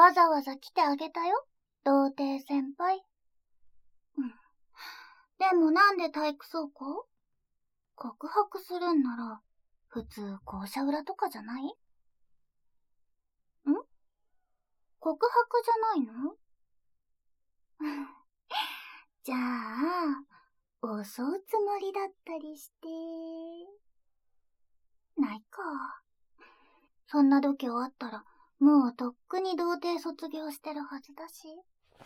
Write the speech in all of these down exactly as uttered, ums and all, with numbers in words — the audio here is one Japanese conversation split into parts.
わざわざ来てあげたよ、童貞先輩。うん。でもなんで体育倉庫？告白するんなら、普通校舎裏とかじゃない？ん？告白じゃないの？じゃあ、襲うつもりだったりして。ないか。そんな度胸あったら、もうとっくに童貞卒業してるはずだし。に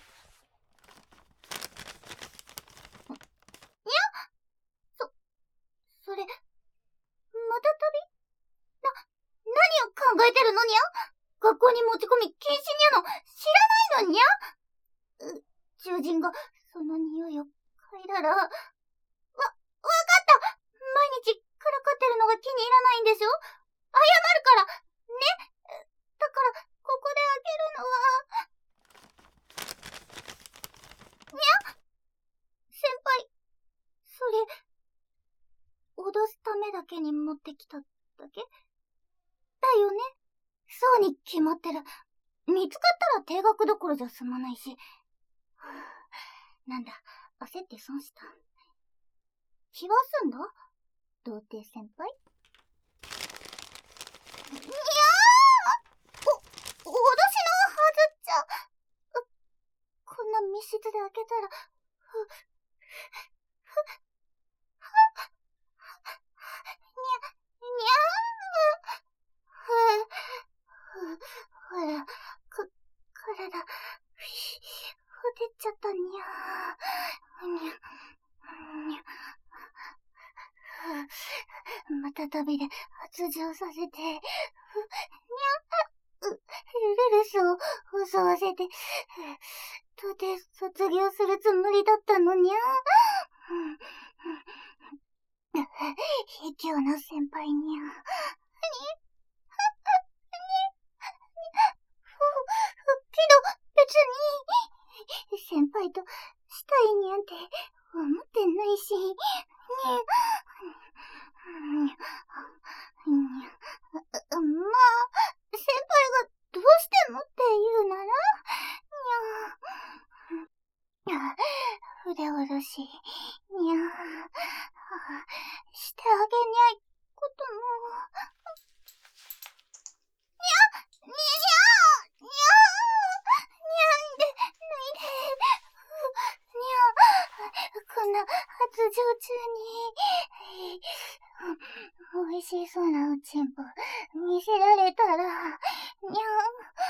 ゃ？そ、それ、また旅？な、何を考えてるのにゃ？学校に持ち込み禁止にゃの、知らないのにゃ？う、獣人がその匂いを嗅いだら、わ、わかった！毎日からかってるのが気に入らないんでしょ？謝るからね。だから、ここであげるのは。にゃ？先輩、それ、脅すためだけに持ってきただけ？だよね？そうに決まってる。見つかったら定額どころじゃ済まないし。なんだ、焦って損した。気はすんだ？童貞先輩？にゃー！お、脅しのはずっちゃ。こんな密室で開けたら、ふ、ふ、ふ、は、にゃ、にゃー。ふ、ふ、ほら、か、体、ひ、ほてっちゃったにゃー。にゃ、にゃ、ふ、また旅で発情させて、ふ、にゃ、う、ルルスを襲わせて、とて卒業するつもりだったのにゃ。卑怯な先輩にゃ。に、けど、別に、先輩としたいにゃんて思ってないし、にゃ。にゃ。まあ、先輩がどうしてもって言うなら、にゃ。筆下ろし、にゃ。してあげにゃいことも。にゃ、にゃ、にゃ、にゃ、にゃんで、脱いで、にゃ、こんな発情中に、美味しそうなおちんぽ見せられたら、にゃん。